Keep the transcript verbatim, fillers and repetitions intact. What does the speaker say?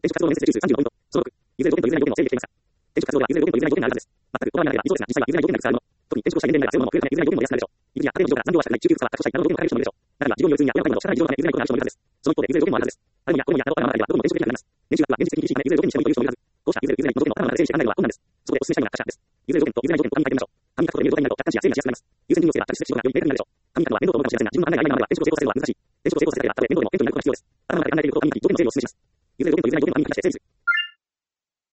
転職活動面接中数さんじゅうのポイント。そのろく、譲れる条件と譲れない条件の整理できていますか？転職活動では譲れる条件と譲れない条件があるはずです。全く断らないが、リソースが実際は譲れない条件が使われるもの。特に転職をした年齢が必要なものも増えない譲れない条件も安くなるでしょう。育児や家庭の事情から残業はしたくない、中級から過去したいなどの条件も書かれる人もいるでしょう。中には事業による通院や親の介護など社会事情のため譲れない条件がある人もいるはずです。その一方で譲れる条件もあるはずです。ある意味や子供にやったことがあるまではどこも転職できなくなります。年収額は現実的に厳しいため譲れる条件にしてもいいという人もいるはず。こうした譲れる譲れないの条件の頭の中で整理して考えるのは困難です。そこでお勧めしたいのが可視化です。譲れる条件と譲れない条件の他に書いてみましょう。紙に書くことで見る状態になると客観視や整理しやすくなります。優先順位をつければ着地する仕事がより明確になるでしょう。紙に書くのは面倒と思うかもしれませんが、自分の案内が曖昧なままでは転職を成功させるのは難しい。転職を成功させるためにはある程度のメリットになることが必要です。頭の中で考えていることを紙に書き条件の整理をお勧めします。